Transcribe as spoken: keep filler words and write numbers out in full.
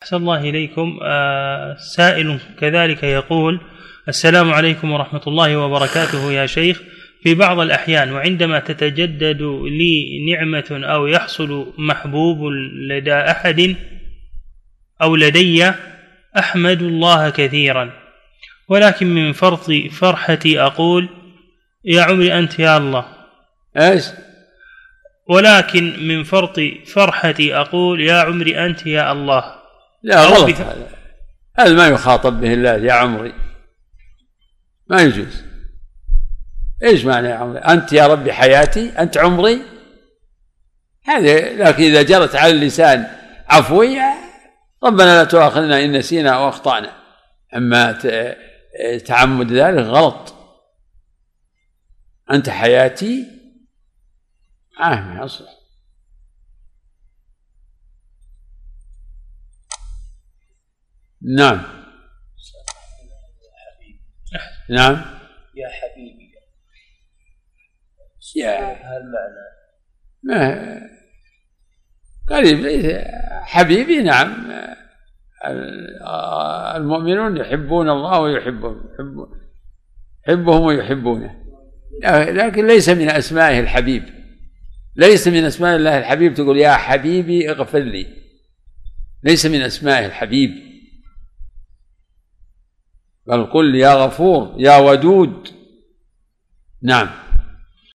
أحسن الله إليكم. آه سائل كذلك يقول: السلام عليكم ورحمة الله وبركاته يا شيخ، في بعض الأحيان وعندما تتجدد لي نعمة أو يحصل محبوب لدى أحد أو لدي أحمد الله كثيرا، ولكن من فرط فرحتي أقول يا عمري أنت يا الله. إيش؟ ولكن من فرط فرحتي أقول يا عمري أنت يا الله. لا غلط، هذا هذا ما يخاطب به الله يا عمري، ما يجوز. إيش معنى يا عمري؟ أنت يا ربي حياتي، أنت عمري، هذا. لكن إذا جرت على اللسان عفوي، ربنا لا تؤاخذنا إن نسينا أو أخطأنا، أما تعمد ذلك غلط. أنت حياتي آه ما يصلح. نعم نعم يا حبيبي، يا هالمعنى ما قريب. حبيبي نعم، المؤمنون يحبون الله ويحبون يحبهم ويحبونه، لكن ليس من أسمائه الحبيب، ليس من أسماء الله الحبيب تقول يا حبيبي اغفر لي، ليس من أسمائه الحبيب، بل قل يا غفور يا ودود. نعم.